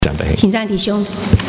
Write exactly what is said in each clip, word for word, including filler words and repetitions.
站弟兄， 請站弟兄。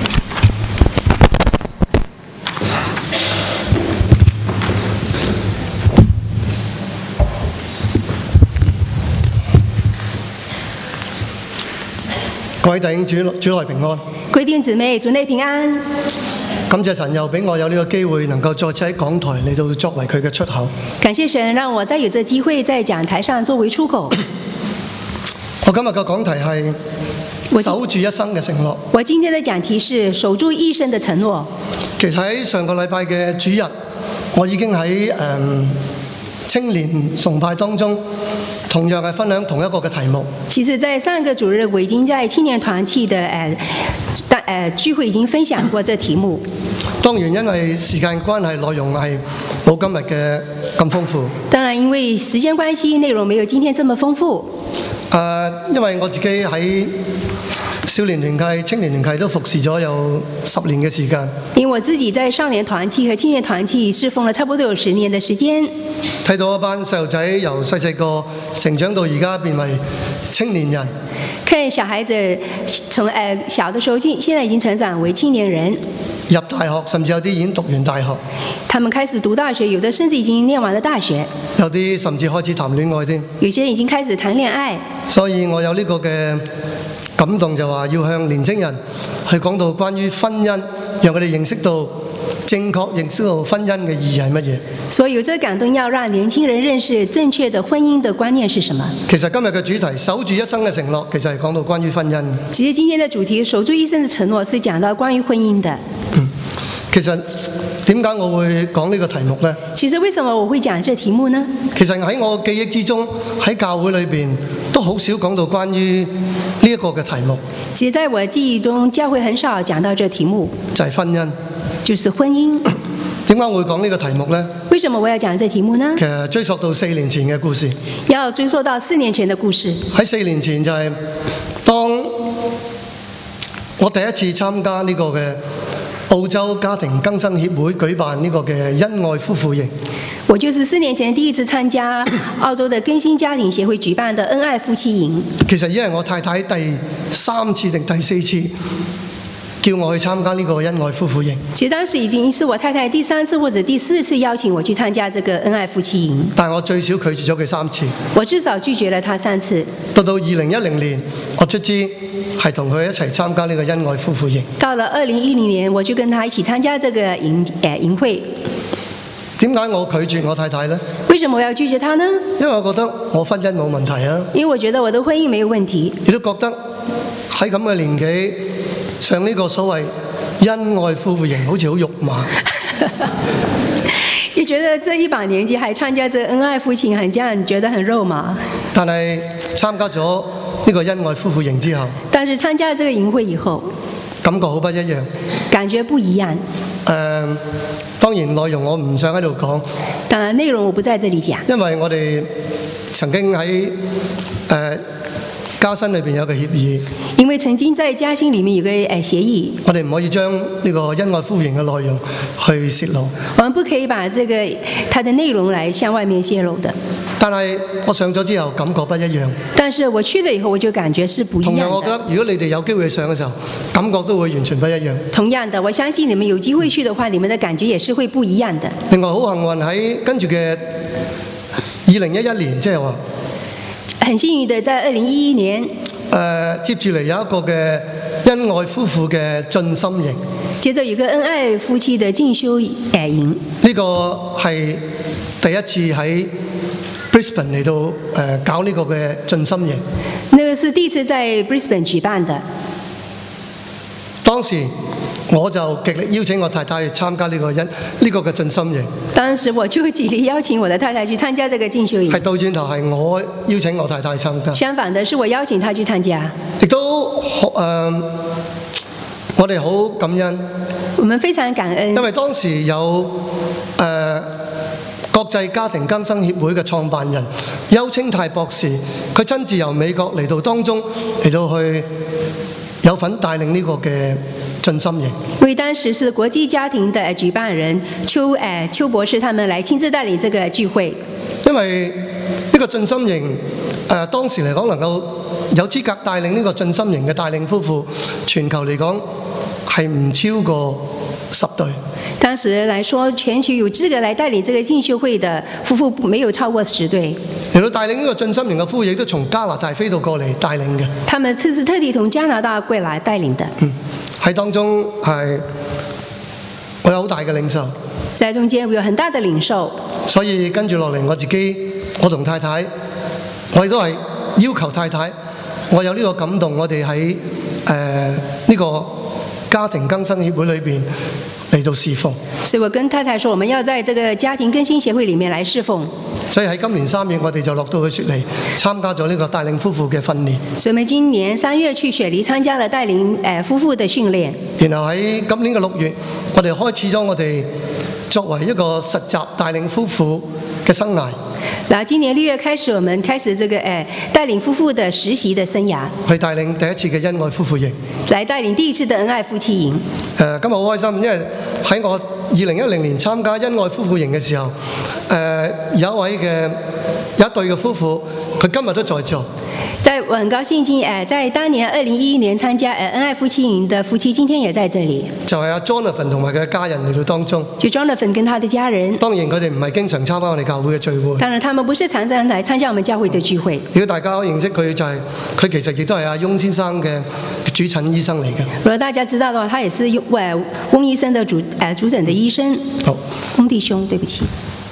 各位弟兄，主主內平安。 各位弟兄姊妹，主內平安。 感謝神又俾我有呢個機會，能夠再次喺講台嚟到作為佢嘅出口。 感謝神，讓我再有這機會在講台上作為出口。 我今日嘅講題係守住一生嘅承諾。 我今天的講題是守住一生的承諾。 其實喺上個禮拜嘅主日，我已經喺誒、嗯、青年崇拜當中，同樣係分享同一個嘅題目。 其實，在上個主日，我已經在青年團契的誒誒聚會已經分享過這題目。 當然，因為時間關係，內容係冇今日嘅咁豐富。 當然，因為時間關係，內容沒有今天這麼豐富。 誒、呃，因為我自己喺少年團契、青年團契都服侍咗有十年嘅時間。 因為我自己在少年團契和青年團契侍奉了差不多有十年的時間。 睇到一班細路仔由細細個成長到而家變為青年人。 看小孩子從誒小的時候，現現在已經成長為青年人， 入大學，甚至有啲已經讀完大學。 他們開始讀大學，有的甚至已經念完了大學， 有啲甚至開始談戀愛添。 有些人已經開始談戀愛。 所以我有呢個嘅感動，就話要向年青人去講到關於婚姻，讓佢哋認識到正確認識到婚姻嘅意義係乜嘢。 所以有這個感動，要讓年輕人認識正確的婚姻的觀念是什麼。 其實今日嘅主題守住一生嘅承諾，其實係講到關於婚姻。 其實今天的主題守住一生的承諾是講到關於婚姻的。 嗯，其實點解我會講呢個題目呢？ 其實為什麼我會講這題目呢？ 其實喺我記憶之中，喺教會裏邊都好少講到關於呢一個嘅題目。 其實在我記憶中，教會很少講到這題目， 就係婚姻， 就是婚姻。 點解我會講呢個題目呢？ 為什麼我要講這題目呢？ 其實追溯到四年前嘅故事。 要追溯到四年前的故事。 喺四年前就係當我第一次參加呢個嘅澳洲家庭更新協會舉辦呢個嘅恩愛夫婦營。 我就是四年前第一次參加澳洲的更新家庭協會舉辦的恩愛夫妻營。 其實已經係我太太第三次定第四次叫我去參加呢個恩愛夫婦營。 其實當時已經是我太太第三次或者第四次邀請我去參加這個恩愛夫妻營。 但我最少拒絕咗佢三次。 我至少拒絕了他三次。 到到二零一零年，我卒之係同佢一齊參加呢個恩愛夫婦營。 到了二零一零年，我就跟他一起參加這個營誒營會。 點解我拒絕我太太呢？ 為什麼我要拒絕他呢？ 因為我覺得我婚姻冇問題啊。 因為我覺得我的婚姻沒有問題。 亦都覺得喺咁嘅年紀上呢個所謂恩愛夫婦營好似好肉麻。 你覺得這一把年紀還參加這恩愛夫妻營，很這樣覺得很肉麻。 但係參加咗呢個恩愛夫婦營之後， 但是參加了這個營會以後， 感覺好不一樣。 感覺不一樣。誒、 呃，當然內容我唔想喺度講。 當然內容我不在這裡講。因為我哋曾經喺誒、呃加薪裏邊有個協議， 因為曾經在加薪裡面有個誒協議， 我哋唔可以將呢個恩愛夫婦營嘅內容去泄露。 我們不可以把這個它的內容來向外面泄露的。 但係我上咗之後感覺不一樣。 但是我去了以後我就感覺是不一樣的。 同樣我覺得如果你哋有機會上嘅時候，感覺都會完全不一樣。 同樣的，我相信你們有機會去的話，你們的感覺也是會不一樣的。 另外好幸運喺跟住嘅二零一一年，即係話。 很幸運的，在二零一一年， 誒、呃、接住嚟有一個嘅恩愛夫婦嘅進心營。 接着有個恩愛夫妻的進修誒營。 呢個係第一次喺 Brisbane 嚟到誒、呃、搞呢個嘅進心營。 那個是第一次在 Brisbane 舉辦的。 當時我就極力邀請我太太去參加呢個恩呢個嘅進心營。 當時我就極力邀請我的太太去參加這個進修營。 係倒轉頭係我邀請我太太參加。 相反的是我邀請她去參加。 亦都誒、呃，我哋好感恩。 我們非常感恩。 因為當時有誒、呃、國際家庭更新協會嘅創辦人邱清泰博士，佢親自由美國嚟到當中嚟到去有份帶領呢個嘅進心營。 因為當時是國際家庭的舉辦人邱誒邱博士，他們來親自帶領這個聚會。 因為呢個進心營誒、呃、當時嚟講能夠有資格帶領呢個進心營嘅帶領夫婦，全球嚟講係唔超過十對。 當時來說，全球有資格來帶領這個進修會的夫婦沒有超過十對。 嚟到帶領呢個進心營嘅夫婦，亦都從加拿大飛到過嚟帶領嘅。 他們這是特地從加拿大過來帶領的。 嗯，喺當中係我有好大嘅領受， 在中間我有很大的領受。 所以跟住落嚟，我自己我同太太，我亦都係要求太太，我有呢個感動，我哋喺誒呢個家庭更新協會裏邊嚟到侍奉。 所以我跟太太說，我們要在這個家庭更新協會裡面來侍奉。 所以喺今年三月，我哋就落到去雪梨參加咗呢個帶領夫婦嘅訓練。 所以我們今年三月去雪梨參加了帶領誒夫婦的訓練。 然後喺今年嘅六月，我哋開始咗我哋作為一個實習帶領夫婦嘅生涯。 然後今年六月開始，我們開始這個誒帶領夫婦的實習的生涯， 去帶領第一次嘅恩愛夫婦營， 來帶領第一次的恩愛夫妻營。 誒，今日好開心，因為喺我二零一零年參加恩愛夫婦營嘅時候，誒有一位嘅有一對嘅夫婦，佢今日都在座。 在我很高興，今誒在當年二零一一年參加誒恩愛夫妻營的夫妻，今天也在這裡。 就係阿 Jonathan 同埋佢嘅家人嚟到當中。 就 Jonathan 跟他的家人。 當然佢哋唔係經常參加我哋教會嘅聚會。 當然，他們不是常常來參加我們教會的聚會。 如果大家認識佢，就係、是、佢其實亦都係阿翁先生嘅主診醫生嚟嘅。 如果大家知道的話，他也是誒翁醫生的主誒主診的醫生。 好， 翁弟兄，對不起。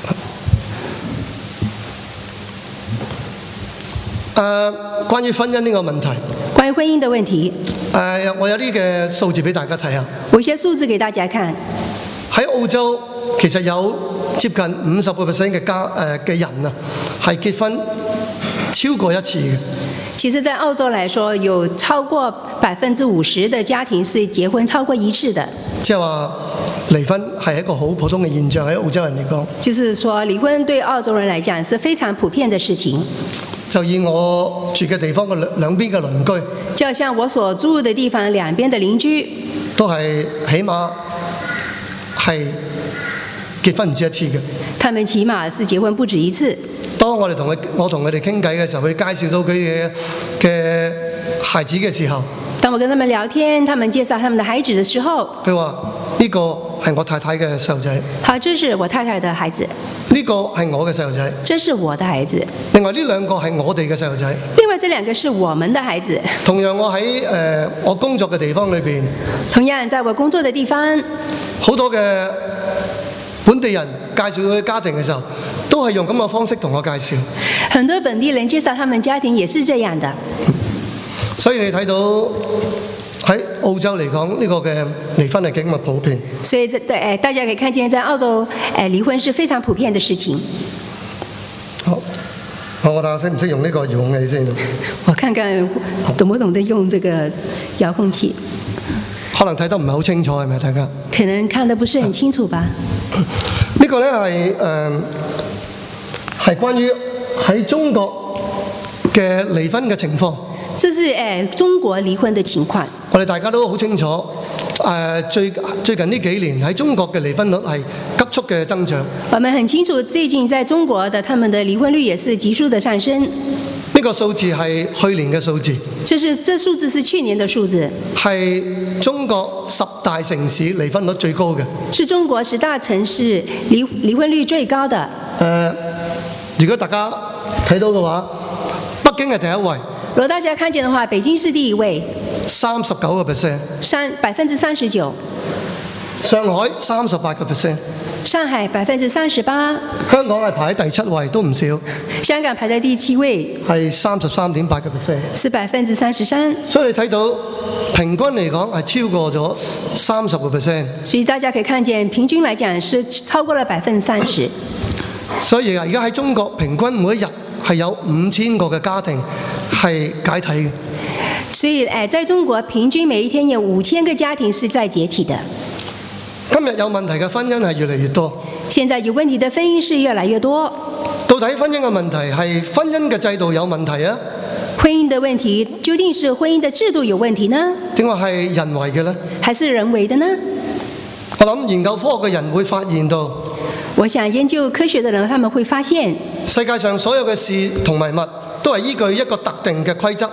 誒、呃，關於婚姻呢個問題。 關於婚姻的問題。 誒、呃，我有啲嘅數字俾大家睇下。 我有些數字給大家看。 喺澳洲，其實有接近五十個 percent 嘅家誒嘅人啊，係結婚超過一次嘅。 其實，在澳洲來說，有超過百分之五十的家庭是結婚超過一次的。 即係話離婚係一個好普通嘅現象，喺澳洲人嚟講。 就是說，離婚對澳洲人來講是非常普遍的事情。 就以我住嘅地方嘅兩兩邊嘅鄰居， 就好像我所住嘅地方兩邊嘅鄰居， 都係起碼係結婚唔止一次嘅。 他們起碼是結婚不止一次。 當我哋同佢我同佢哋傾偈嘅時候，佢介紹到佢嘅嘅孩子嘅時候， 當我跟他們聊天，他們介紹他們的孩子嘅時候， 佢話呢個係我太太嘅細路仔。 好，這是我太太的孩子。 呢個係我嘅細路仔。 這是我的孩子。 另外呢兩個係我哋嘅細路仔。 另外這兩個是我們的孩子。 同樣我喺誒、呃、我工作嘅地方裏邊， 同樣在我工作嘅地方， 好多嘅本地人介紹佢家庭嘅時候，都係用咁嘅方式同我介紹。 很多本地人介紹他們家庭也是這樣的。 所以你睇到喺澳洲嚟講，呢個嘅離婚係幾咁普遍。 所以誒，大家可以看見，在澳洲誒離婚是非常普遍的事情。 好，我睇下識唔識用呢個遙控器先。 我看看懂不懂得用這個遙控器。 可能睇得唔係好清楚，係咪大家？ 可能看得不是很清楚吧。 呢個咧係誒係關於喺中國嘅離婚嘅情況。 這是誒中國離婚的情況。 我哋大家都好清楚，誒最最近呢幾年喺中國嘅離婚率係急速嘅增長。 我們很清楚，最近在中國的他們的離婚率也是急速的上升。 呢個數字係去年嘅數字。 就是這數字是去年的數字。 係中國十大城市離婚率最高嘅。 是中國十大城市離離婚率最高的。誒、 呃，如果大家睇到嘅話，北京係第一位。 如果大家看見的話，北京是第一位， 三十九個 percent， 三百分之三十九。 上海三十八個 percent， 上海百分之三十八。 香港係排喺第七位，都唔少。 香港排在第七位， 係三十三點八個 percent， 是百分之三十三。 所以你睇到平均嚟講係超過咗三十個 percent。 所以大家可以看見，平均來講是超過了百分之三十。 所以而家喺中國平均每一日係有五千個嘅家庭係解體嘅。 所以誒，在中國平均每一天有五千個家庭是在解體的。 今日有問題嘅婚姻係越嚟越多。 現在有問題的婚姻是越來越多。 到底婚姻嘅問題係婚姻嘅制度有問題啊？ 婚姻的問題究竟是婚姻的制度有問題呢？ 定話係人為嘅呢？ 還是人為的呢？ 我諗研究科學嘅人會發現到， 我想研究科學的人他們會發現， 世界上所有嘅事同埋物都係依據一個特定嘅規則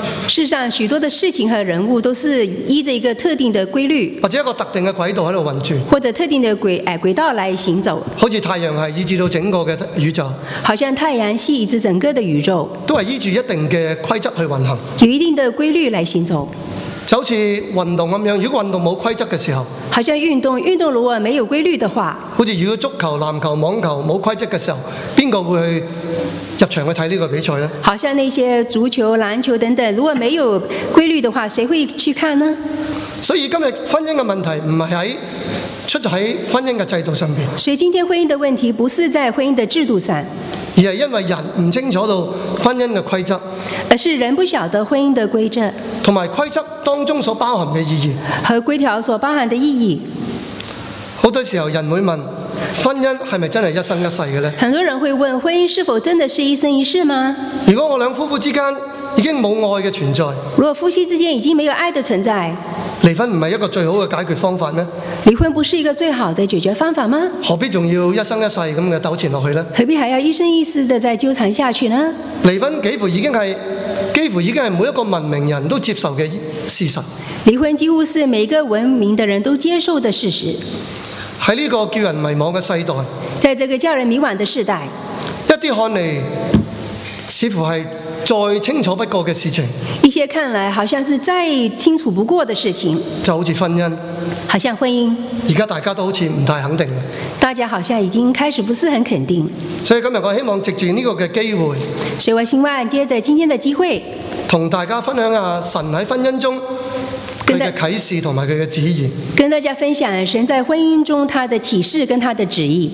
事實上，許多的事情和人物都是依着一個特定的規律， 或者一個特定嘅軌道喺度運轉， 或者特定的軌誒軌道來行走。 好似太陽系以至到整個嘅宇宙， 好像太陽系以至整個的宇宙， 都係依住一定嘅規則去運行， 有一定的規律來行走。 就好似運動咁樣，如果運動冇規則嘅時候， 好像運動，運動如果沒有規律的話， 好似如果足球、籃球、網球冇規則嘅時候，邊個會去入場去睇呢個比賽呢？ 好像那些足球、籃球等等，如果沒有規律的話，誰會去看呢？ 所以今日婚姻嘅問題唔係喺出喺婚姻嘅制度上邊， 所以今天婚姻的問題不是在婚姻的制度上， 而係因為人唔清楚到婚姻嘅規則， 而是人不曉得婚姻的規則同埋規則當中所包含嘅意義和規條所包含的意義。 好多時候人會問，婚姻係咪真係一生一世嘅呢？ 很多人會問，婚姻是否真的是一生一世嗎？ 如果我兩夫婦之間已經冇愛嘅存在， 如果夫妻之間已經沒有愛的存在， 離婚唔係一個最好嘅解決方法咩？ 離婚不是一個最好的解決方法嗎？ 何必仲要一生一世咁嘅糾纏落去呢？ 何必還要一生一世的再糾纏下去呢？ 離婚幾乎已經係幾乎已經係每一個文明人都接受嘅事實。 離婚幾乎是每一個文明的人都接受的事實。 喺呢個叫人迷惘嘅世代， 在這個叫人迷惘的世代， 一啲看嚟似乎係再清楚不過嘅事情， 一些看來好像是再清楚不過的事情， 就好似婚姻， 好像婚姻， 而家大家都好似唔太肯定。 大家好像已經開始不是很肯定。 所以今日我希望藉住呢個嘅機會， 所以我希望接着今天的機會， 同大家分享下神喺婚姻中佢嘅啟示同埋佢嘅旨意， 跟大家分享神在婚姻中他的啟示跟他的旨意。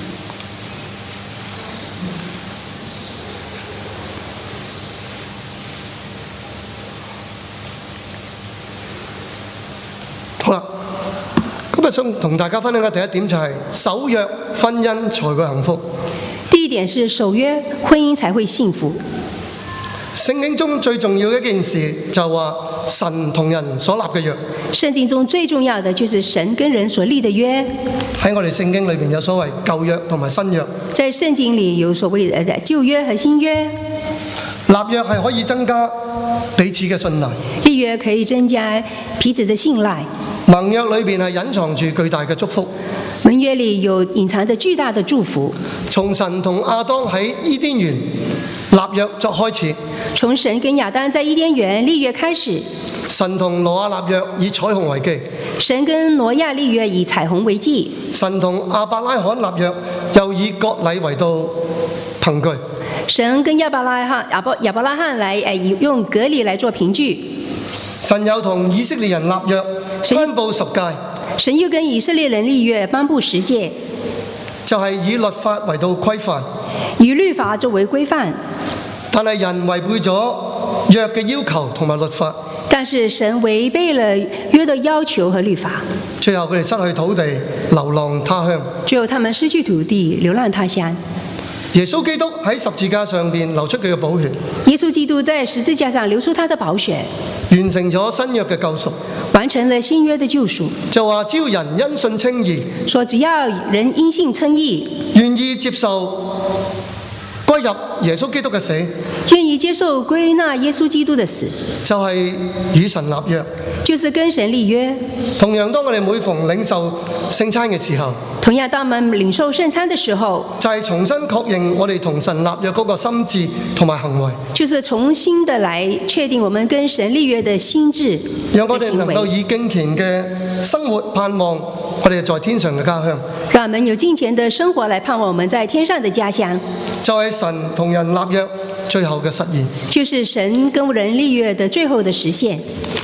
好啦，今日想同大家分享嘅第一點就係守約婚姻才會幸福。 第一點是守約婚姻才會幸福。 聖經中最重要嘅一件事就話神同人所立嘅約。 聖經中最重要的就是神跟人所立的約。 喺我哋聖經裏面有所謂舊約同埋新約。 在聖經裏有所謂的舊約和新約。 立約係可以增加彼此嘅信賴。 立約可以增加彼此的信賴。 盟約裏面係隱藏住巨大嘅祝福。 盟約裏有隱藏着巨大的祝福。 從神同亞當喺伊甸園立約作開始。 從神跟亞當在伊甸園立約開始。 神同挪亞立約以彩虹為記。 神跟挪亞立約以彩虹為記。 神同亞伯拉罕立約又以割禮為到憑據。 神跟亞伯拉罕亞伯亞伯拉罕來誒用割禮來做憑據。 神又同以色列人立約頒布十誡。 神又跟以色列人立約頒布十誡， 就係以律法為到規範。 以律法作為規範。 但係人違背咗約嘅要求同埋律法。 但是神違背了約的要求和律法。 最後佢哋失去土地，流浪他鄉。 最後他們失去土地，流浪他鄉。 耶穌基督喺十字架上邊流出佢嘅寶血。 耶穌基督在十字架上流出他的寶血， 完成咗新約嘅救贖。 完成了新約的救贖。 就話只要人因信稱義， 說只要人因信稱義， 願意接受歸入耶穌基督嘅死， 願意接受歸納耶穌基督的死， 就係與神立約， 就是跟神立約。 同樣當我哋每逢領受聖餐嘅時候， 同樣當我們領受聖餐的時候， 就係重新確認我哋同神立約嗰個心志同埋行為，就是重新的來確定我們跟神立約的心志， 讓我哋能夠以敬虔嘅生活盼望我哋在天上嘅家鄉， 讓我們有敬虔的生活來盼望我們在天上的家鄉， 就係神同人立約最後嘅實現， 就是神跟人立約的最後的實現。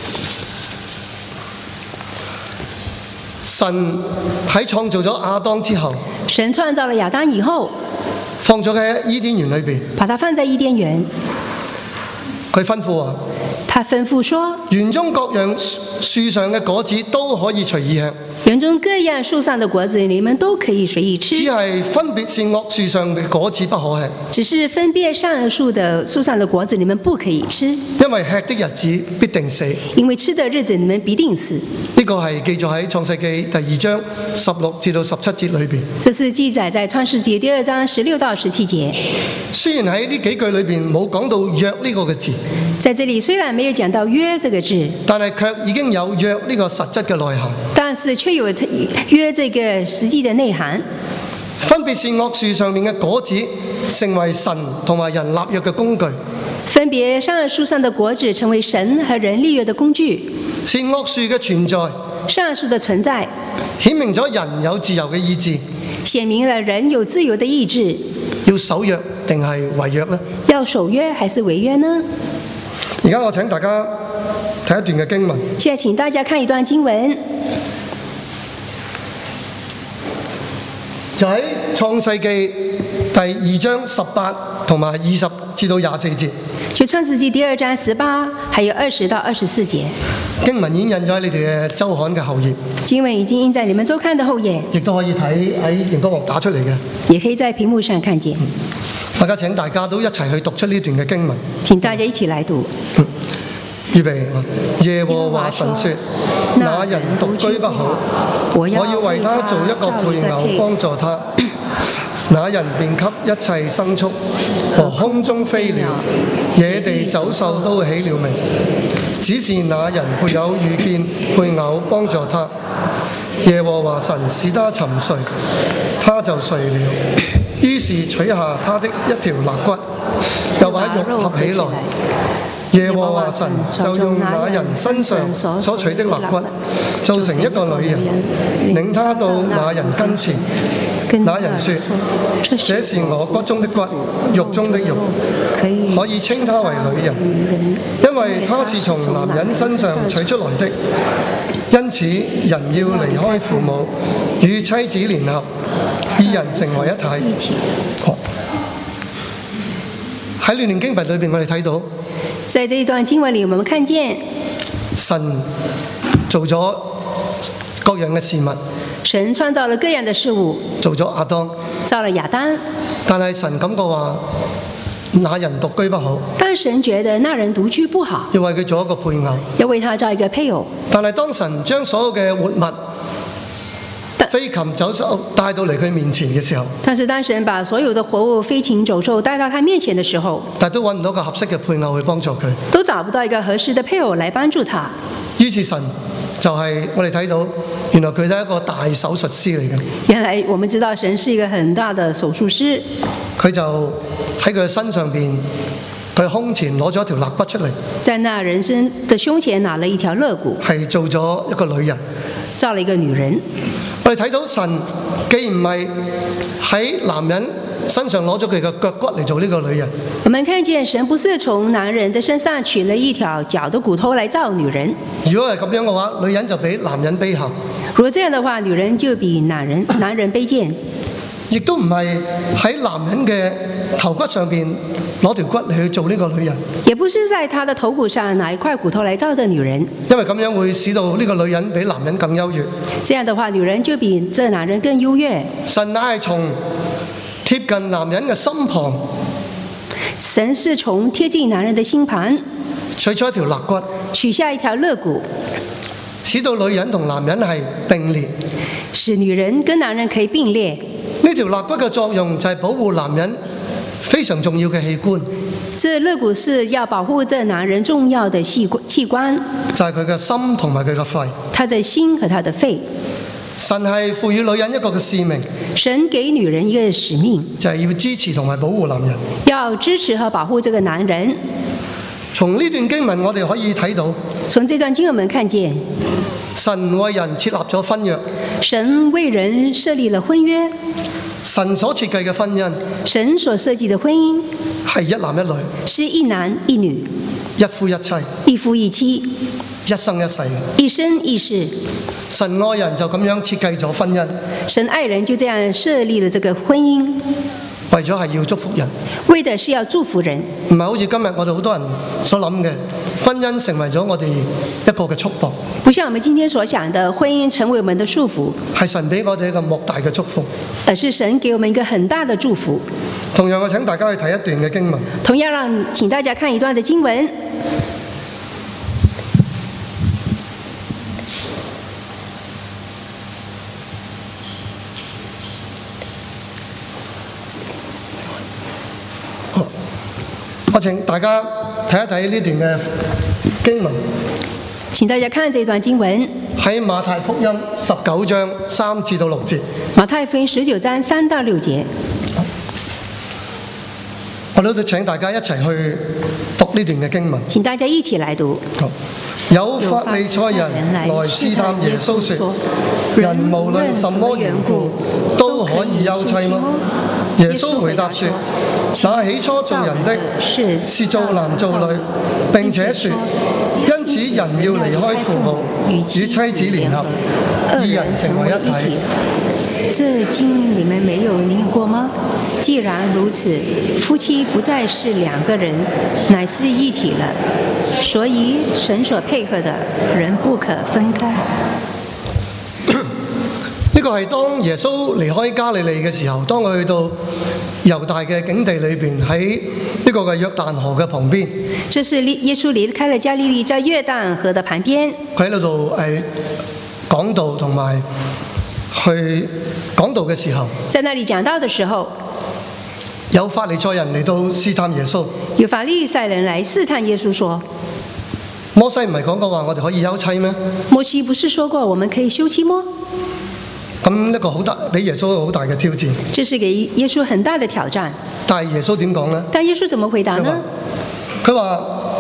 神喺創造咗亞當之後， 神創造了亞當以後， 放咗喺伊甸園裏邊， 把它放在伊甸園。 佢吩咐話， 他吩咐說： 園中各樣樹上嘅果子都可以隨意吃， 園中各樣樹上的果子，你們都可以隨意吃。 只係分別善惡樹上嘅果子不可吃。 只是分別善惡樹的樹上的果子，你們不可以吃。 因為吃的日子必定死。 因為吃的日子，你們必定死。 呢個係記載喺創世記第二章十六至到十七節裏邊。 這是記載在創世記第二章十六到十七節。 雖然喺呢幾句裏邊冇講到約呢個嘅字， 在這裡雖然沒有講到約這個字， 但係卻已經有約呢個實質嘅內涵。 但是卻有約這個實際的內涵。 分別善惡樹上面嘅果子，成為神同埋人立約嘅工具。 分別善惡樹上的果子成為神和人立約的工具。 善惡樹嘅存在， 善惡樹的存在， 顯明咗人有自由嘅意志。 顯明了人有自由的意志。 要守約定係違約呢？ 要守約還是違約呢？ 而家我請大家睇一段嘅經文。 現在請大家看一段經文， 就喺創世記第二章十八同埋二十至到廿四節。 就創世記第二章十八，還有二十到二十四節。 經文已經印咗喺你哋嘅週刊嘅後頁。 經文已經印在你們週刊的後頁， 亦都可以睇喺螢光幕打出嚟嘅。 也可以在屏幕上看見。 大家請大家都一齊去讀出呢段嘅經文。 請大家一起來讀。 嗯、預備。耶和華神說：那人獨居不好，我要為他做一個配偶，幫助他。那人便給一切牲畜和空中飛鳥、野地走獸都起了名。只是那人沒有遇見配偶幫助他。耶和華神使他沉睡，他就睡了。於是取下他的一條肋骨，又把肉合起來。耶和華神就用那人身上所取的肋骨，造成一個女人，領他到那人跟前。那人說：這是我骨中的骨，肉中的肉，可以稱她為女人，因為她是從男人身上取出來的。因此人要離開父母，與妻子聯合，二人成為一體。喺呢段經文裏面，我哋睇到， 在這一段經文裡，我們看見神做咗各樣嘅事物。 神創造了各樣的事物， 做咗亞當， 造了亞當。 但係神感覺話，那人獨居不好。 但神覺得那人獨居不好， 要為佢做一個配偶， 要為他造一個配偶。 但係當神將所有嘅活物、飛禽走獸帶到嚟佢面前嘅時候， 但是當神把所有的活物、飛禽走獸帶到他面前的時候， 但都揾唔到個合適嘅配偶去幫助佢， 都找不到一個合適的配偶來幫助他。於是神就係我哋睇到，原來佢係一個大手術師嚟嘅。 原來我們知道神是一個很大的手術師。 佢就喺佢身上邊，佢胸前攞咗一條肋骨出嚟， 在那人身的胸前拿了一條肋骨， 係做咗一個女人， 造了一個女人。 我哋睇到神既唔係喺男人身上攞咗佢嘅腳骨嚟做呢個女人， 我們看見神不是從男人的身上取了一條腳的骨頭來造女人。 如果係咁樣嘅話，女人就比男人卑下。 如果這樣的話，女人就比男人男人卑賤。 亦都唔係喺男人嘅頭骨上邊攞條骨嚟去做呢個女人， 也不是在他的頭骨上拿一塊骨頭來造這女人， 因為咁樣會使到呢個女人比男人更優越。 這樣的話，女人就比這男人更優越。 神乃係從貼近男人嘅心旁， 神是從貼近男人的心旁取出一條肋骨， 取下一條肋骨， 使到女人同男人係並列， 使女人跟男人可以並列。 呢條肋骨嘅作用就係保護男人非常重要嘅器官。 這肋骨是要保護這男人重要的器器官， 就係佢嘅心同埋佢嘅肺。 他的心和他的肺。 神係賦予女人一個嘅使命， 神給女人一個使命， 就係要支持同埋保護男人， 要支持和保護這個男人。 從呢段經文我哋可以睇到， 從這段經文我們看見， 神為人設立咗婚約， 神為人設立了婚約。 神所設計嘅婚姻， 神所設計的婚姻係一男一女， 是一男一女， 一夫一妻， 一夫一妻， 一生一世， 一生一世。 神愛人就咁樣設計咗婚姻， 神愛人就這樣設立了這個婚姻， 為為咗係要祝福人， 為的是要祝福人， 唔係好似今日我哋好多人所諗嘅，婚姻成為咗我哋一個嘅束縛。 不像我們今天所想的，婚姻成為我們的束縛， 係神俾我哋一個莫大嘅祝福， 而是神給我們一個很大的祝福。 同樣我請大家去睇一段嘅經文， 同樣讓請大家看一段的經文。 我請大家睇一睇呢段嘅經文。 請大家看這段經文， 喺馬太福音十九章三至到六節。 馬太福音十九章三到六節。 我哋都請大家一齊去讀呢段嘅經文。 請大家一起來讀。 好，有法利賽人來試探耶穌說：人無論什麼緣故都可以休妻嗎？耶穌回答說：那起初造人的是造男造女，並且說，因此人要離開父母，與妻子聯合，二人成為一體。 這經你們沒有念過嗎？既然如此，夫妻不再是兩個人，乃是一體了。所以神所配合的，人不可分開。 呢個係當耶穌離開加利利嘅時候，當佢去到猶大嘅境地裏邊，喺呢個嘅約旦河嘅旁邊。 這是耶穌離開了加利利，在約旦河的旁邊。 佢喺度誒講道同埋去講道嘅時候， 在那裡講道的時候， 有法利賽人嚟到試探耶穌。 有法利賽人來試探耶穌說： 摩西唔係講過話我哋可以休妻咩？ 摩西不是說過我們可以休妻嗎？ 咁一個好大，俾耶穌一個好大嘅挑戰。 這是給耶穌很大的挑戰。 但係耶穌點講呢？ 但耶穌怎麼回答呢？ 佢話：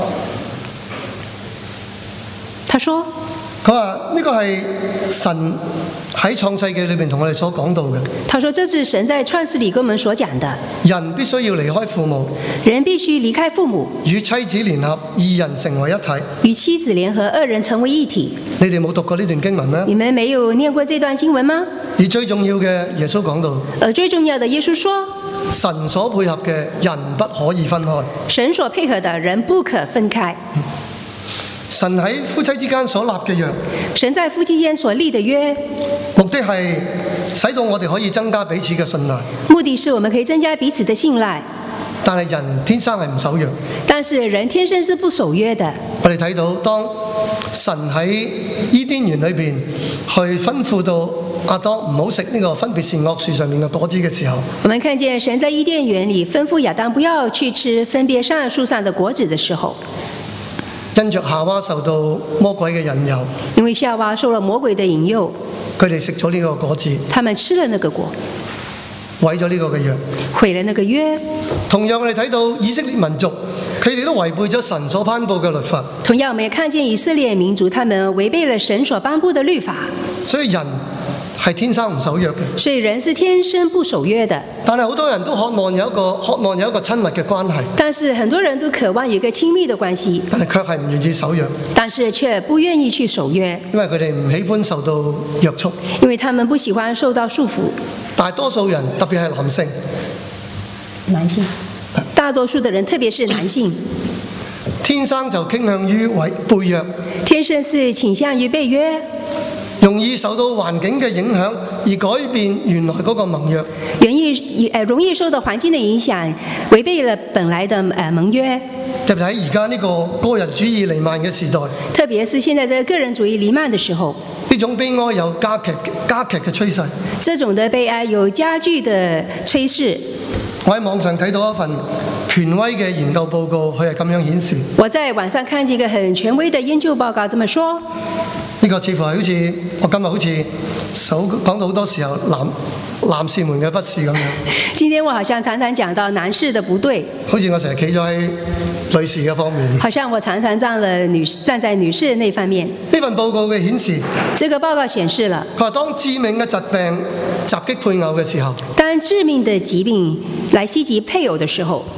他說： 佢話呢個係神喺創世記裏邊同我哋所講到嘅。 他說：這是神在創世裡跟我們所講的。 人必須要離開父母， 人必須離開父母， 與妻子聯合，二人成為一體。 與妻子聯合，二人成為一體。 你哋冇讀過呢段經文咩？ 你們沒有念過這段經文嗎？ 而最重要嘅，耶穌講到， 而最重要的，耶穌說， 神所配合嘅人不可以分開。 神所配合的人不可分開。 神喺夫妻之間所立嘅約， 神在夫妻間所立的約， 目的係使到我哋可以增加彼此嘅信賴。 目的是我們可以增加彼此的信賴。 但係人天生係唔守約， 但是人天生是不守約的。 我哋睇到當神喺伊甸園裏邊去吩咐到亞當唔好食呢個分別善惡樹上面嘅果子嘅時候， 我們看見神在伊甸園裏吩咐亞當不要去吃分別善惡樹上的果子的時候， 因着夏娃受到魔鬼嘅引誘， 因為夏娃受了魔鬼的引誘， 佢哋食咗呢個果子， 他們吃了那個果， 毀咗呢個嘅約， 毀了那個約。 同樣我哋睇到以色列民族，佢哋都違背咗神所頒布嘅律法。 同樣我們也看見以色列民族，他們違背了神所頒布的律法。 所以人係天生唔守約嘅， 所以人是天生不守約的。 但係好多人都渴望有一個渴望有一個親密嘅關係， 但是很多人都渴望有一個親密的關係， 但係卻係唔願意守約， 但是卻不願意去守約， 因為佢哋唔喜歡受到約束， 因為他們不喜歡受到束縛。 大多數人特別係男性， 男性，大多數的人特別是男性， 天生就傾向於違背約， 天生是傾向於背約， 容易受到環境嘅影響而改變原來嗰個盟約， 容易誒容易受到環境的影響，違背了本來的誒盟約。 特別喺而家呢個個人主義彌漫嘅時代， 特別是現在這個個人主義彌漫的時候， 呢種悲哀有加劇加劇嘅趨勢。 這種的悲哀有加劇的趨勢。 我喺網上睇到一份權威嘅研究報告，佢係咁樣顯示。 我在網上看見一個很權威的研究報告，這麼說。 呢個似乎係好似我今日好似手講到好多時候男男士們嘅不是咁樣。 今天我好像常常講到男士的不對， 好似我成日企咗喺女士嘅方面。 好像我常常站了女站在女士的那方面。 呢份報告嘅顯示， 這個報告顯示了， 佢話當致命嘅疾病襲擊配偶嘅時候， 當致命的疾病來襲擊配偶的時候，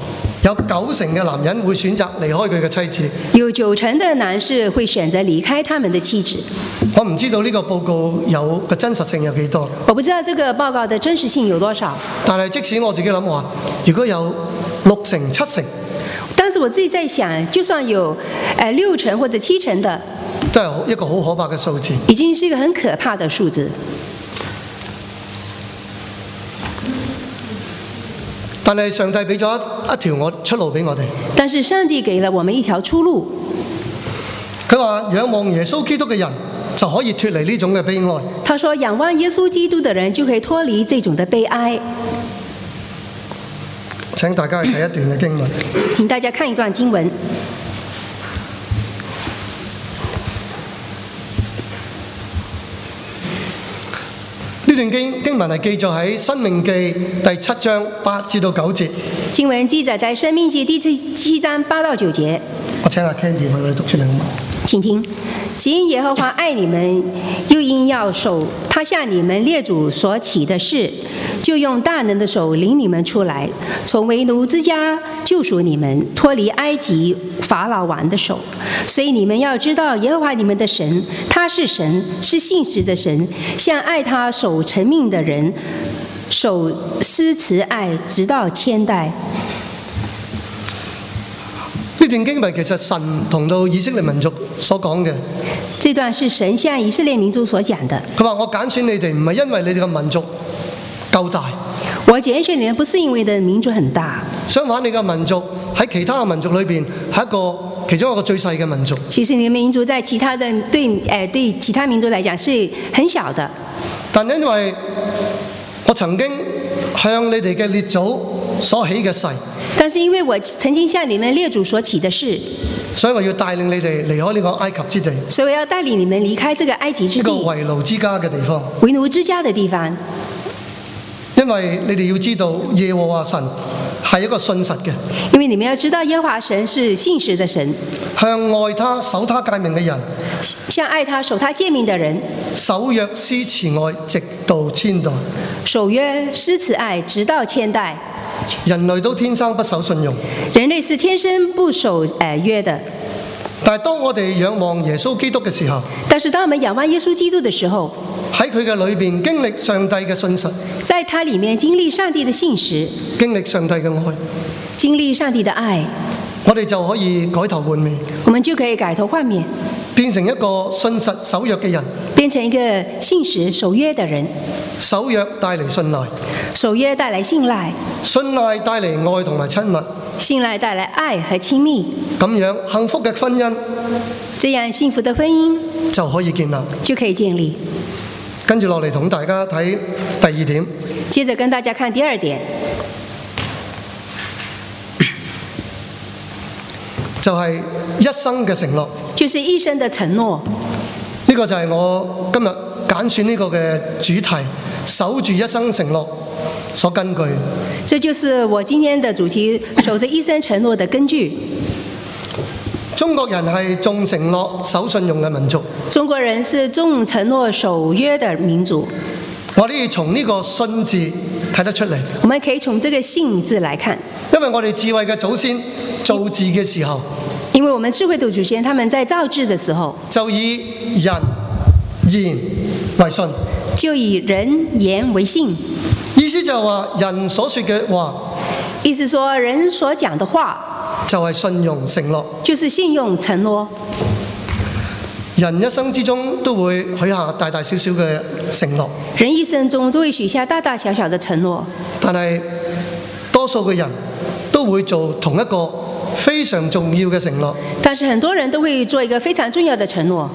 有九成嘅男人會選擇離開佢嘅妻子。 有九成的男士會選擇離開他們的妻子。 我唔知道呢個報告有個真實性有幾多。 我不知道這個報告的真實性有多少。 但係即使我自己諗話，如果有六成七成， 當時我自己在想，就算有誒六成或者七成的， 都係一個好可怕嘅數字， 已經是一個很可怕的數字。 但係上帝俾咗一條我出路俾我哋。 但是上帝給了我們一條出路。 佢話仰望耶穌基督嘅人就可以脫離呢種嘅悲哀。 他說仰望耶穌基督的人就可以脫離這種的悲哀。 請大家去睇一段嘅經文。 請大家看一段經文。 呢段經經文係記載喺《申命記》第七章八至到九節。 經文記載在《申命記》第七章八到九節。 我請阿 Candy 為我哋讀出嚟好嗎？ 請聽。只因耶和華愛你們，又因要守他向你們列祖所起的誓，就用大能的手領你們出來，從為奴之家救贖你們，脫離埃及法老王的手。所以你們要知道，耶和華你們的神，他是神，是信實的神，向愛他守臣命的人，守施慈愛，直到千代。 呢段經文其實神同到以色列民族所講嘅。 這段是神向以色列民族所講的。 佢話：我揀選你哋唔係因為你哋嘅民族夠大。 我揀選你們不是因為你的民族很大。 相反，你嘅民族喺其他嘅民族裏邊係一個其中一個最細嘅民族。 其實你嘅民族在其他的對誒、呃、對其他民族來講是很小的。 但因為我曾經向你哋嘅列祖所起嘅誓。 但是因為我曾經向你們列祖所起的誓， 所以我要帶領你哋離開呢個埃及之地。 所以我要帶領你們離開這個埃及之地， 呢個為奴之家嘅地方。 為奴之家的地方。 因為你哋要知道耶和華神係一個信實嘅。 因為你們要知道耶和華神是信實的神， 向愛他守他誡命嘅人， 向愛他守他誡命的人， 守約施慈愛直到千代。 守約施慈愛直到千代。 人類都天生不守信用， 人類是天生不守誒約的。 但係當我哋仰望耶穌基督嘅時候， 但是當我們仰望耶穌基督的時候， 喺佢嘅裏邊經歷上帝嘅信實， 在他裡面經歷上帝的信實， 經歷上帝嘅愛， 經歷上帝的愛， 我哋就可以改頭換面， 我們就可以改頭換面， 變成一個信實守約嘅人， 變成一個信實守約的人。 守約帶嚟信賴， 守約帶來信賴， 信賴帶嚟愛同埋親密， 信賴帶來愛和親密。 咁樣幸福嘅婚姻， 這樣幸福的婚姻就可以建立， 就可以建立。 跟住落嚟同大家睇第二點， 接着跟大家看第二點， 就係一生嘅承諾， 就是一生的承諾。 呢個就係我今日揀選呢個嘅主題，守住一生承諾所根據。 這就是我今天的主題，守着一生承諾的根據。 中國人係重承諾守信用嘅民族。 中國人是重承諾守約的民族。 我哋從呢個信字睇得出嚟。 我們可以從這個信字來看， 因為我哋智慧嘅祖先造字嘅時候， 因為我們智慧的祖先他們在造字的時候， 就以人言為信， 就以人言為信。 意思就係話人所說嘅話， 意思說人所講的話就係信用承諾， 就是信用承諾。 人一生之中都會許下大大小小嘅承諾， 人一生中都會許下大大小小的承諾， 但係多數嘅人都會做同一個非常重要嘅承諾。 但是很多人都會做一個非常重要的承諾。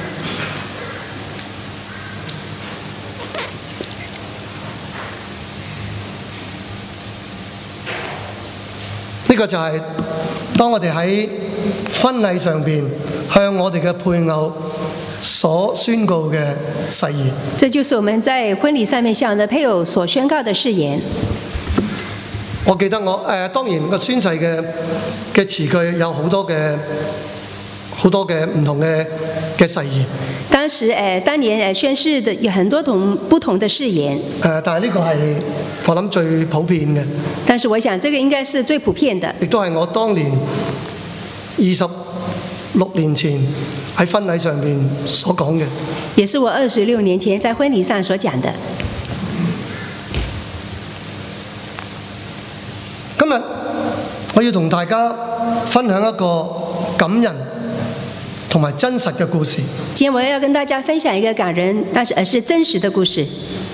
呢個就係當我哋喺婚禮上邊向我哋嘅配偶所宣告嘅誓言。 這就是我們在婚禮上面向我們的配偶所宣告的誓言。 我記得我誒、呃、當然個宣誓嘅嘅詞句有好多嘅好多嘅唔同嘅嘅誓言。 當時誒，當年誒宣誓的有很多種不同的誓言。 誒，但係呢個係我諗最普遍嘅。 但是我想，這個應該是最普遍的。 亦都係我當年二十六年前喺婚禮上面所講嘅。 也是我二十六年前在婚禮上所講的。 今日我要同大家分享一個感人同埋真實嘅故事。 今天我要跟大家分享一個感人，但是而是真實的故事。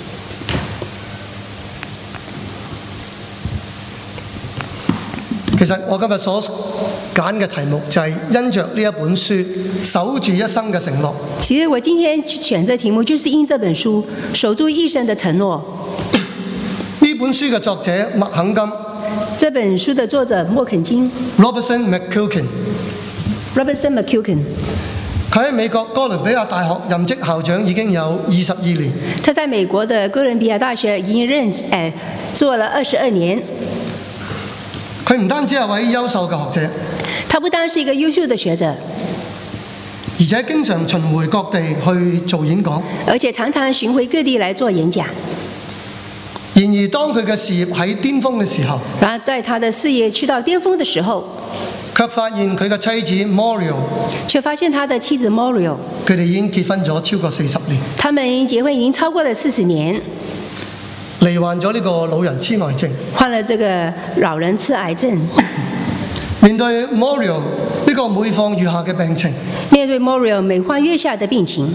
其實我今日所揀嘅題目就係因着呢一本書守住一生嘅承諾。 其實我今天選擇題目就是因這本書守住一生的承諾。 呢本書嘅作者麥肯金。 這本書的作者莫肯金 Robertson McQuilkin。 Robertson McQuilkin。 佢喺美國哥倫比亞大學任職校長已經有二十二年。 他在美國的哥倫比亞大學已經任誒做了二十二年。 佢唔單止係位優秀嘅學者， 他不單是一個優秀的學者， 而且經常巡迴各地去做演講， 而且常常巡迴各地來做演講。 然而當佢嘅事業喺巔峰嘅時候， 然後在他的事業去到巔峰的時候， 卻發現佢嘅妻子 Muriel， 卻發現他的妻子 Muriel， 佢哋已經結婚咗超過四十年， 他們結婚已經超過了四十年， 罹患咗呢個老人痴呆症， 患了這個老人痴呆症。 面對 Muriel 呢個每況愈下嘅病情， 面對 Muriel 每況愈下的病情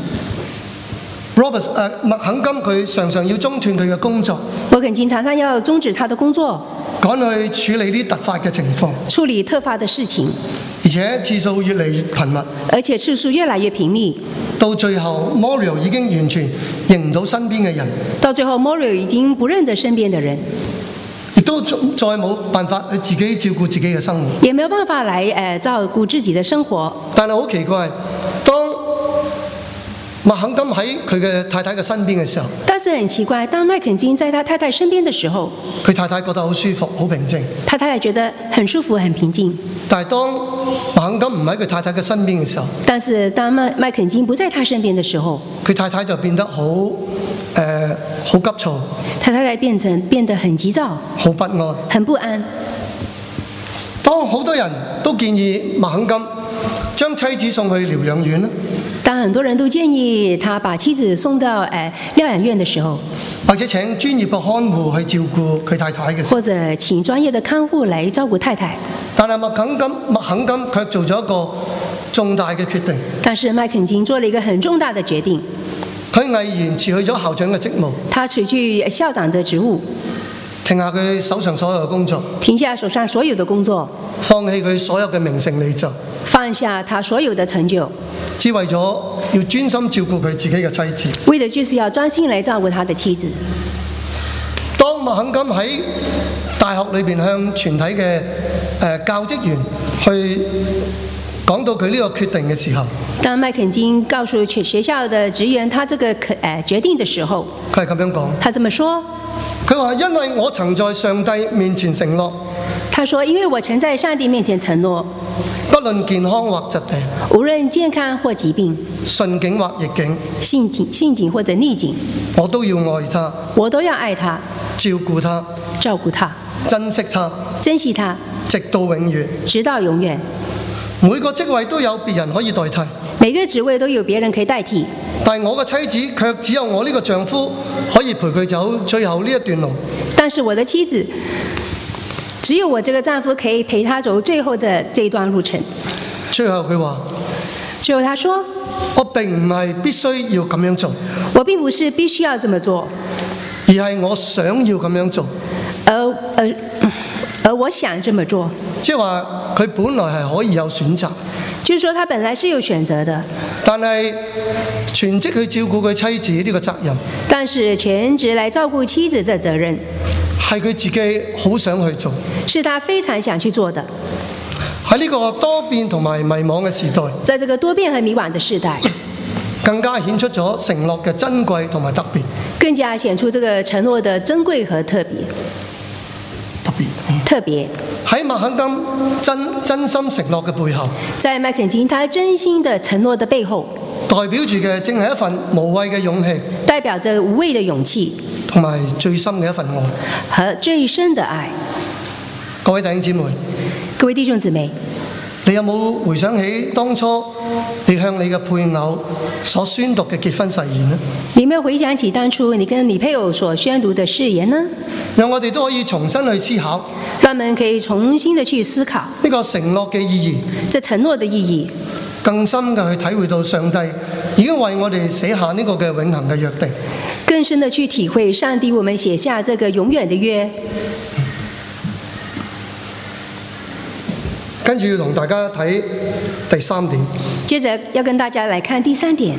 ，Robert 誒麥肯金佢常常要中斷佢嘅工作， 莫肯金常常要終止他的工作， 趕去處理呢突發嘅情況， 處理突發的事情， 而且次數越嚟越頻密， 而且次數越來越頻密。 到最後 Muriel 已經完全認唔到身邊嘅人， 到最後 Muriel 已經不認得身邊的人， 亦都再冇辦法去自己照顧自己嘅生活， 也沒有辦法來誒照顧自己的生活。 但係好奇怪，當麥肯金喺佢嘅太太嘅身邊嘅時候， 但是很奇怪，當麥肯金在他太太身邊的時候， 佢太太覺得好舒服、好平靜。 他太太覺得很舒服、很平靜。 但係當麥肯金唔喺佢太太嘅身邊嘅時候， 但是當麥麥肯金不在他身邊的時候， 佢太太就變得好誒好急躁， 他太太變成變得很急躁、 好不安、 很不安。 當好多人都建議麥肯金將妻子送去療養院， 當很多人都建議他把妻子送到誒療養院的時候， 或者請專業嘅看護去照顧佢太太嘅時候， 或者請專業的看護來照顧太太。 但係麥肯金麥肯金卻做咗一個重大嘅決定。 但是麥肯金做了一個很重大的決定， 佢毅然辭去咗校長嘅職務， 他辭去校長的職務， 停下佢手上所有嘅工作， 停下手上所有的工作， 放棄佢所有嘅名成利就， 放下他所有的成就， 只為咗要專心照顧佢自己嘅妻子。 為的就是要專心來照顧他的妻子。 當麥肯金喺大學裏邊向全體嘅誒教職員去講到佢呢個決定嘅時候， 當麥肯金告訴全學校的職員他這個誒決定的時候， 佢係咁樣講， 他這麼說， 佢話因為我曾在上帝面前承諾， 他說因為我曾在上帝面前承諾， 不論健康或疾病， 無論健康或疾病， 順境或逆境， 順境順境或者逆境， 我都要愛他， 我都要愛他， 照顧他， 照顧他， 珍惜他， 珍惜他， 直到永遠， 直到永遠。 每個職位都有別人可以代替， 每個職位都有別人可以代替， 但我嘅妻子卻只有我呢個丈夫可以陪佢走最後呢一段路。 但是我的妻子只有我這個丈夫可以陪他走最後的這一段路程。 最後佢話， 最後他說， 我並唔係必須要咁樣做， 我並不是必須要這麼做， 而係我想要咁樣做， 而而而我想這麼做。 即係話佢本來係可以有選擇， 就是說他本來是有選擇的， 但係全職去照顧佢妻子呢個責任， 但是全職來照顧妻子這責任係佢自己好想去做， 是他非常想去做的。 喺呢個多變同埋迷惘嘅時代， 在這個多變和迷惘的時代， 更加顯出咗承諾嘅珍貴同埋特別， 更加顯出這個承諾的珍貴和特別。 特別。 特別喺麥肯金真真心承諾嘅背後， 在麥肯金他真心的承諾的背後， 代表住嘅正係一份無畏嘅勇氣， 代表着無畏的勇氣， 同埋最深嘅一份愛和最深的愛。 各位弟兄姊妹， 各位弟兄姊妹， 你有冇回想起當初你向你嘅配偶所宣讀嘅結婚誓言呢？ 你有沒有回想起當初你跟你配偶所宣讀的誓言呢？ 讓我哋都可以重新去思考， 讓我們可以重新的去思考呢個承諾嘅意義， 這承諾的意義， 更深嘅去體會到上帝已經為我哋寫下呢個嘅永恆嘅約定， 更深的去體會上帝為我們寫下這個永遠的約。 跟住要同大家睇第三點， 接着要跟大家來看第三點。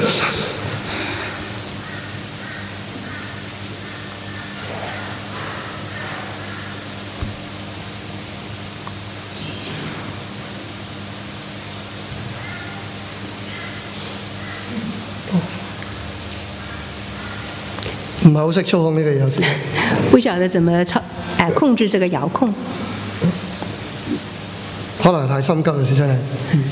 唔係好識操控呢個遊戲， 不曉得怎麼操誒控制這個遙控。 可能太心急啦，真係。嗯、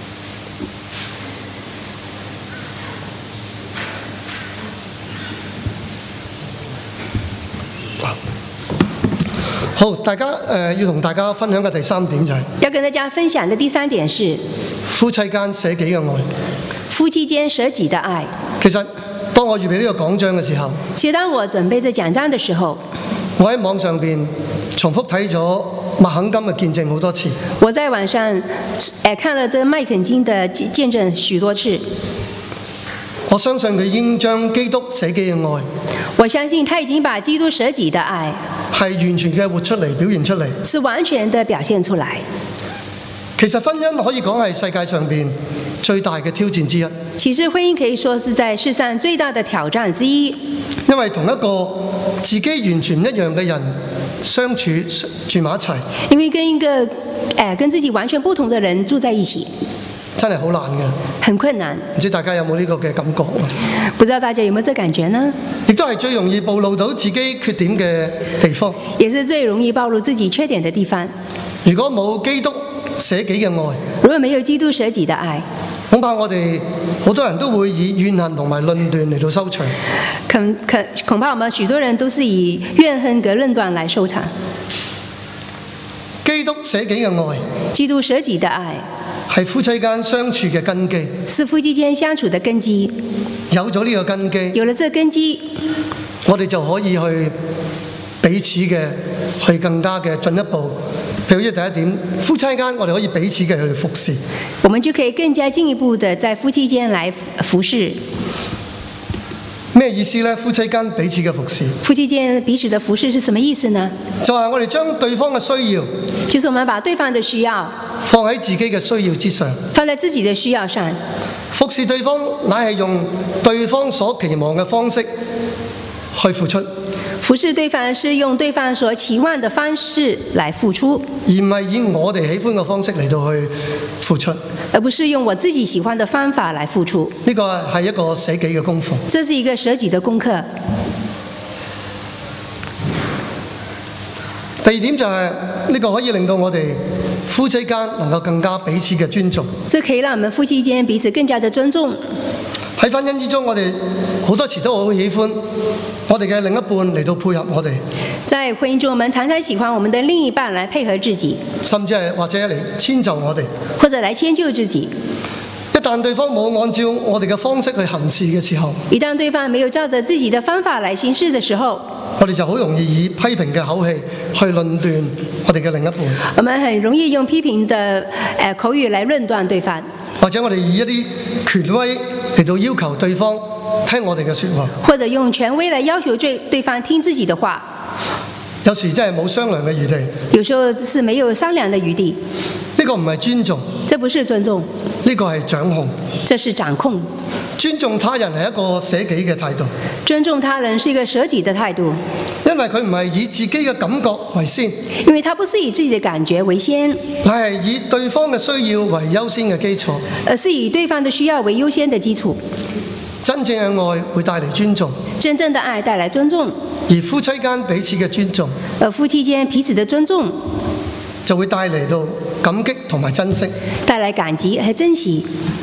好，大家誒、呃、要同大家分享嘅第三點就係、是， 要跟大家分享嘅第三點是夫妻間捨己嘅愛。 夫妻間捨己的愛。 其實當我預備呢個講章嘅時候， 其實當我準備這講章嘅時候， 我喺網上邊重複睇咗麥肯金嘅見證好多次。 我在網上誒看了這麥肯金的見證許多次。 我相信佢已經將基督捨己嘅愛， 我相信他已經把基督捨己的愛係完全嘅活出嚟，表現出嚟， 是完全的表現出來。 其實婚姻可以講係世界上邊最大嘅挑戰之一。 其實婚姻可以說是在世上最大的挑戰之一。 因為同一個自己完全唔一樣嘅人相處住埋一齊， 因為跟一個誒、呃、跟自己完全不同的人住在一起， 真係好難嘅， 很困難。 唔知大家有冇呢個嘅感覺？ 不知道大家有沒有這感覺呢？ 亦都係最容易暴露到自己缺點嘅地方， 也是最容易暴露自己缺點的地方。 如果冇基督捨己嘅愛， 如果沒有基督捨己的愛， 恐怕我哋好多人都會以怨恨同埋論斷嚟到收場。 恐恐恐怕我們許多人都是以怨恨和論斷來收場。 基督捨己嘅愛， 基督捨己的愛係夫妻間相處嘅根基， 是夫妻間相處的根基。 有咗呢個根基， 有了這根基， 我哋就可以去彼此嘅去更加嘅進一步。譬如第一點，夫妻間我哋可以彼此嘅去服侍， 我們就可以更加進一步的在夫妻間來服侍。 咩意思呢？夫妻間彼此嘅服侍， 夫妻間彼此的服侍是什麼意思呢？ 就係我哋將對方嘅需要， 就是我們把對方的需要放喺自己嘅需要之上， 放在自己的需要上。 服侍對方乃係用對方所期望嘅方式去付出。 服侍對方是用對方所期望的方式來付出， 而唔係以我哋喜歡嘅方式嚟到去付出， 而不是用我自己喜歡的方法來付出。 呢個係一個捨己嘅功課。 這是一個捨己的功課。 第二點就係呢個可以令到我哋夫妻間能夠更加彼此嘅尊重。 這可以讓我們夫妻間彼此更加的尊重。 喺婚姻之中，我哋好多時都好喜歡我哋嘅另一半嚟到配合我哋。 在婚姻中，我們常常喜歡我們的另一半來配合自己， 甚至係或者嚟遷就我哋， 或者來遷就自己。 一旦對方冇按照我哋嘅方式去行事嘅時候， 一旦對方沒有照着自己的方法來行事的時候， 我哋就好容易以批評嘅口氣去論斷我哋嘅另一半。 我們很容易用批評的誒口語來論斷對方， 或者我哋以一啲權威嚟到要求對方聽我哋嘅說話， 或者用權威來要求對對方聽自己的話。 有時真係冇商量嘅餘地， 有時候是沒有商量的餘地。 呢個唔係尊重， 這不是尊重， 呢個係掌控。 這是掌控。 尊重他人係一個捨己嘅態度。 尊重他人是一個捨己的態度， 因為佢唔係以自己嘅感覺為先， 因為他不是以自己的感覺為先， 乃係以對方嘅需要為優先嘅基礎。 而是以對方的需要為優先的基礎。 真正嘅愛會帶嚟尊重， 真正的愛帶來尊重， 而夫妻間彼此嘅尊重， 而夫妻間彼此的尊重就會帶嚟到感激同埋珍惜， 帶來感激和珍惜。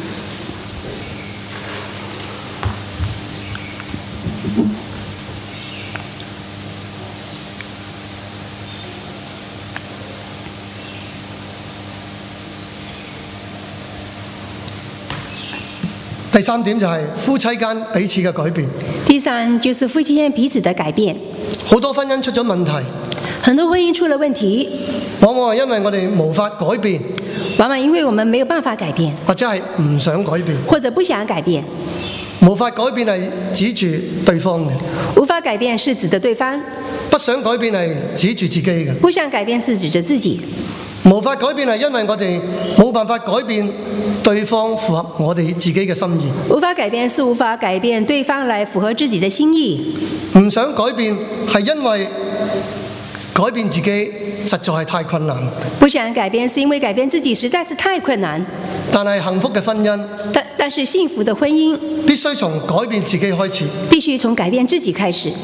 第三點就係夫妻間彼此嘅改變。 第三就是夫妻間彼此的改變。 好多婚姻出咗問題， 很多婚姻出了問題， 往往係因為我哋無法改變， 往往因為我們沒有辦法改變， 或者係唔想改變， 或者不想改變。 無法改變係指住對方嘅， 無法改變是指着對方， 不想改變係指住自己嘅， 不想改變是指着自己。 無法改變係因為我哋冇辦法改變對方符合我哋自己嘅心意。 無法改變是無法改變對方來符合自己的心意。 唔想改變係因為改變自己實在係太困難。 不想改變是因為改變自己實在是太困難。 但係幸福嘅婚姻， 但但是幸福的婚姻必須從改變自己開始。 必須從改變自己開始。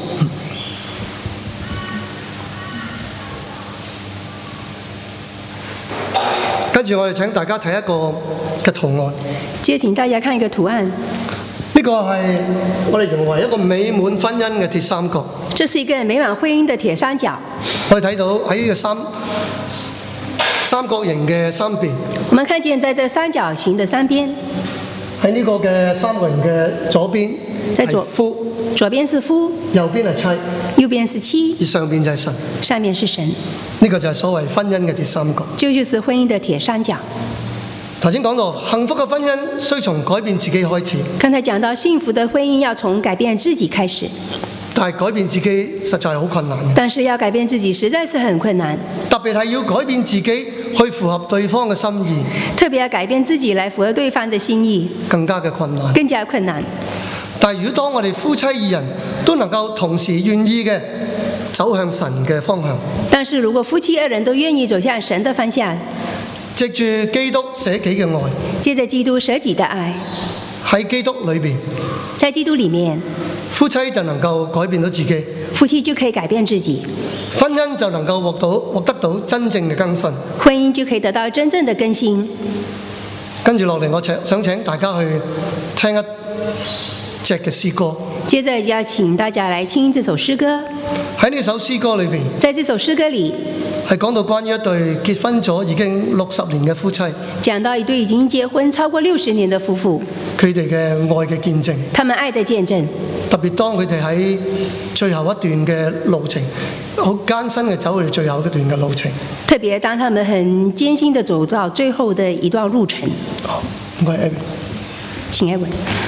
跟住我哋請大家睇一個嘅圖案。 接請大家看一個圖案。 呢個係我哋形容為一個美滿婚姻嘅鐵三角。 這是一個美滿婚姻的鐵三角。 我哋睇到喺呢個三三角形嘅三邊。 我們看見在這三角形的三邊。 喺呢個嘅三角形嘅左邊係夫， 左邊是夫， 右邊係妻， 右邊是妻， 而上邊就係神。 上面是神。 呢個就係所謂婚姻嘅鐵三角。 這就是婚姻的鐵三角。 頭先講到幸福嘅婚姻需從改變自己開始。 剛才講到幸福的婚姻要從改變自己開始。 但係改變自己實在係好困難。 但是要改變自己實在是很困難。 特別係要改變自己去符合對方嘅心意。 特別要改變自己來符合對方的心意。 更加嘅困難。 更加困難。 但係如果當我哋夫妻二人都能夠同時願意嘅走向神嘅方向。 但是如果夫妻二人都願意走向神的方向， 藉住基督捨己嘅愛， 借着基督捨己的愛， 喺基督裏邊， 在基督裡面， 夫妻就能夠改變到自己， 夫妻就可以改變自己， 婚姻就能夠獲到獲得到真正嘅更新， 婚姻就可以得到真正的更新。 跟住落嚟，我請想請大家去聽一隻嘅詩歌。 接着就要請大家來聽這首詩歌。 喺呢首詩歌裏邊， 在這首詩歌裡， 係講到關於一對結婚咗已經六十年嘅夫妻， 講到一對已經結婚超過六十年的夫婦， 佢哋嘅愛嘅見證， 他們愛的見證。 特別當佢哋喺最後一段嘅路程，好艱辛嘅走佢哋最後一段嘅路程。 特別當他們很艱辛地走到最後的一段路程。 好，唔該 Evan， 請 Evan。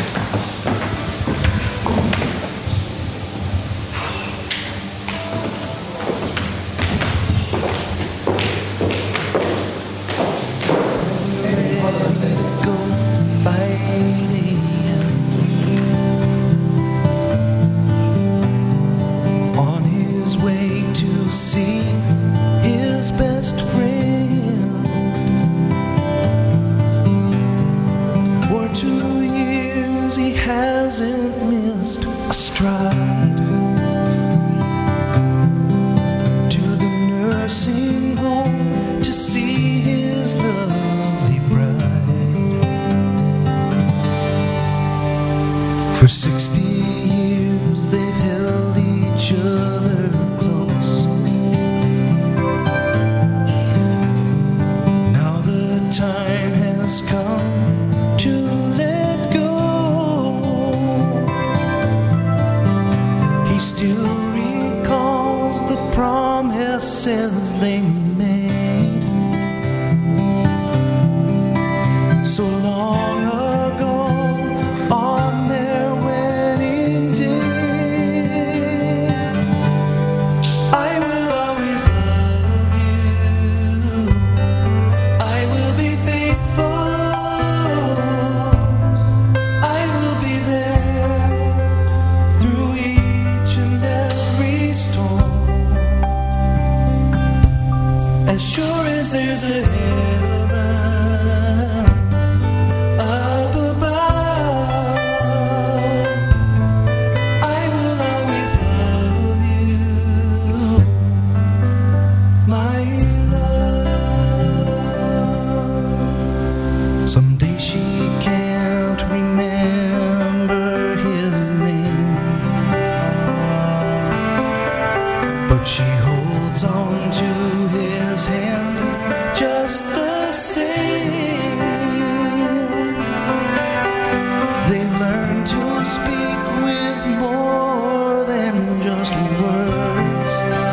For sixty years they've held each other close. Now the time has come to let go. He still recalls the promises they made so long ago. On their wedding day, I will always love you. I will be faithful. I will be there through each and every storm. but she holds on to his hand just the same. They've learned to speak with more than just words,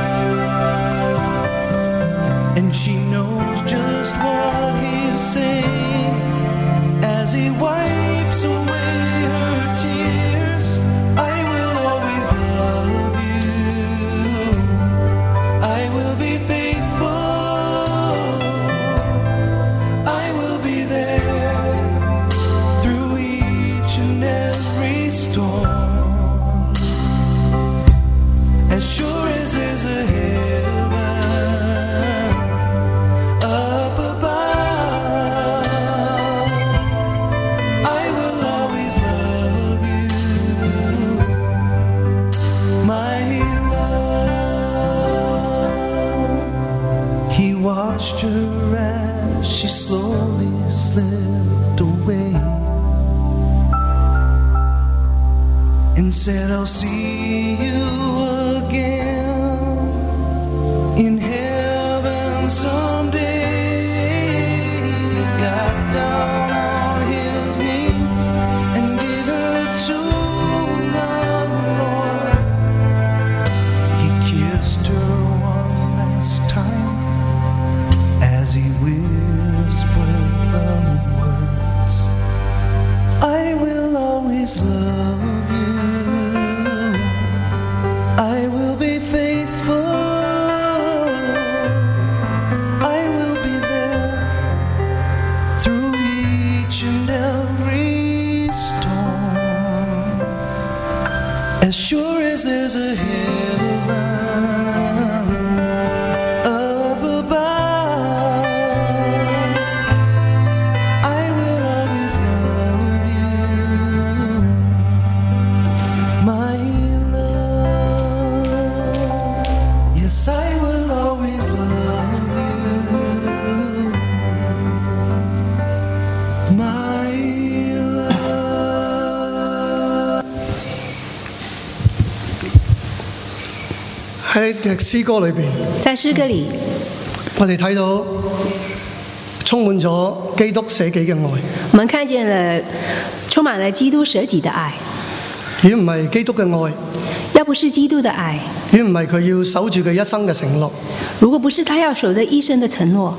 and she knows just what he's saying as he wipes away her tears. I will always love you, I will be faithful, I will be there through each and every storm. As sure as there's a heaven up above, I will always love you, my love. He watched her as she slowly slipped away and said, I'll see you again in heaven someday. He got down on his knees and gave her to the Lord. He kissed her one last time as he whispered the words, I will always love you, I will be faithful, I will be there through each and every storm. As sure as there's a heaven up above, I will always love you, my love. Yes, I will always love you, my love. 喺嘅詩歌裏邊， 在詩歌裡， 我哋睇到充滿咗基督捨己嘅愛。 我們看見了充滿了基督捨己的愛。 如果唔係基督嘅愛， 要不是基督的愛， 如果唔係佢要守住佢一生嘅承諾， 如果不是他要守着一生的承諾，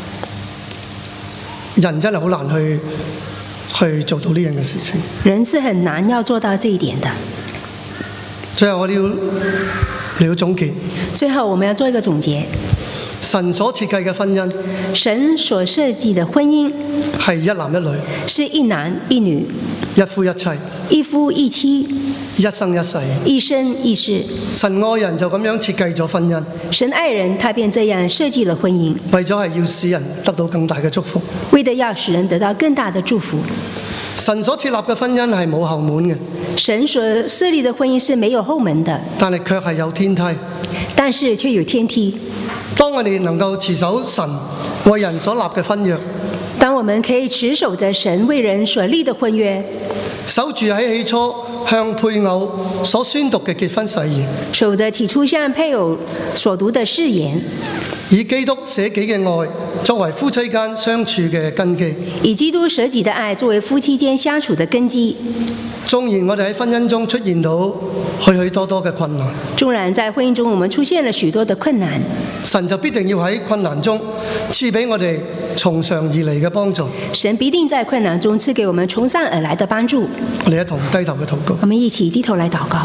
人真係好難去去做到呢樣嘅事情。 人是很難要做到這一點的。 最後我哋要嚟到總結， 最後我們要做一個總結。 神所設計嘅婚姻神所設計的婚姻係一男一女， 是一男一女， 一夫一妻， 一夫一妻， 一生一世。 一生一世。 神愛人就咁樣設計咗婚姻， 神愛人，他便這樣設計了婚姻， 為咗係要使人得到更大嘅祝福， 為的要使人得到更大的祝福。 神所設立嘅婚姻係冇後門嘅， 神所設立的婚姻是沒有後門的， 但係卻係有天梯。 但是卻有天梯。 當我哋能夠持守神為人所立嘅婚約， 當我們可以持守着神為人所立的婚約， 守住喺起初向配偶所宣讀嘅結婚誓言， 守着起初向配偶所讀的誓言， 以基督捨己嘅愛作為夫妻間相處嘅根基， 以基督捨己的愛作為夫妻間相處的根基。 縱然我哋喺婚姻中出現到許許多多嘅困難， 縱然在婚姻中我們出現了許多的困難， 神就必定要喺困難中賜俾我哋從上而嚟嘅幫助。 神必定在困難中賜給我們從上而來的幫助。 我哋一同低頭嘅禱告。 我們一起低頭來禱告。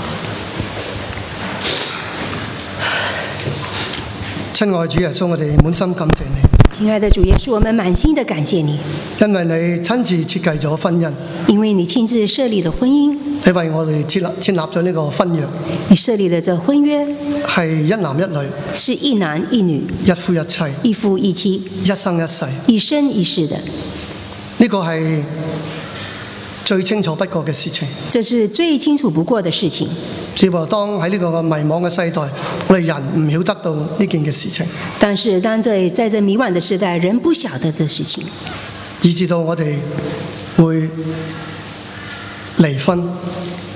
親愛主耶穌，我哋滿心感謝你。 親愛的主耶穌，我們滿心的感謝你， 因為你親自設計咗婚姻， 因為你親自設立了婚姻， 你為我哋設立設立咗呢個婚約， 你設立了這婚約， 係一男一女， 是一男一女， 一夫一妻， 一夫一妻， 一生一世， 一生一世的。 呢個係最清楚不過嘅事情。 這是最清楚不過的事情。 只不過當喺呢個迷惘嘅世代，我哋人唔曉得到呢件嘅事情。 但是當在在這迷惘的時代，人不曉得這事情， 以致到我哋會離婚，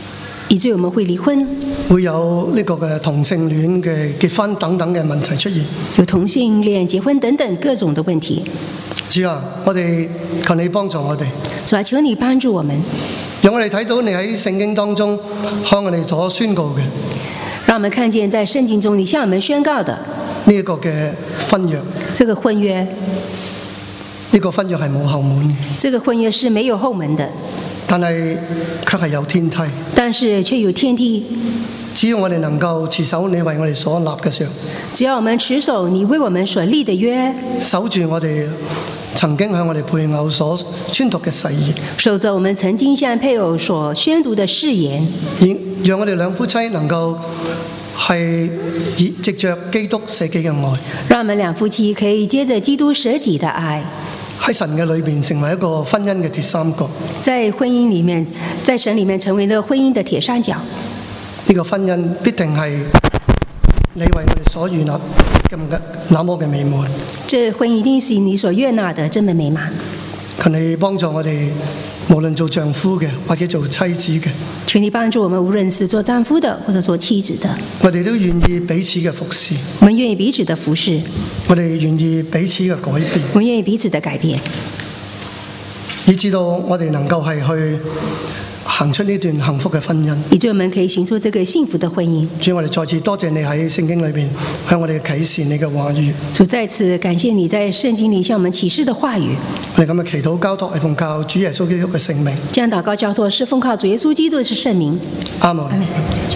以致我們會離婚， 會有呢個嘅同性戀嘅結婚等等嘅問題出現。 有同性戀結婚等等各種的問題。 主啊，我哋求你幫助我哋。 主啊，求你幫助我們， 讓我哋睇到你喺聖經當中向我哋所宣告嘅， 讓我們看見在聖經中你向我們宣告的呢一個嘅婚約。 這個婚約， 呢個婚約係冇後門嘅， 這個婚約是沒有後門的， 但係卻係有天梯。 但是卻有天梯。 只要我哋能夠持守你為我哋所立嘅約， 只要我們持守你為我們所立的約， 守住我哋曾經向我哋配偶所宣讀嘅誓言， 守着我們曾經向配偶所宣讀的誓言， 讓我哋兩夫妻能夠係以藉着基督捨己嘅愛， 讓我們兩夫妻可以接着基督捨己的愛， 喺神嘅裏面成為一個婚姻嘅鐵三角， 在婚姻裡面，在神裡面成為了婚姻的鐵三角。 呢個婚姻必定係你為我哋所預納咁嘅那麼嘅美滿。 這婚姻一定是你所悅納的這麼美滿。 求你幫助我哋，無論做丈夫嘅或者做妻子嘅， 求你幫助我們，無論是做丈夫的或者做妻子的， 我哋都願意彼此嘅服侍。 我們願意彼此的服侍， 我哋願意彼此嘅改變， 我們願意彼此的改變， 以至到我哋能夠係去行出呢段幸福嘅婚姻， 以致我們可以行出這個幸福的婚姻。 主，我哋再次多謝你喺聖經裏邊向我哋啟示你嘅話語。 主，再次感謝你在聖經裏向我們啟示的話語。 我哋咁嘅祈禱交託係奉靠主耶穌基督嘅聖名。 這樣禱告交託是奉靠主耶穌基督的聖名。 阿門。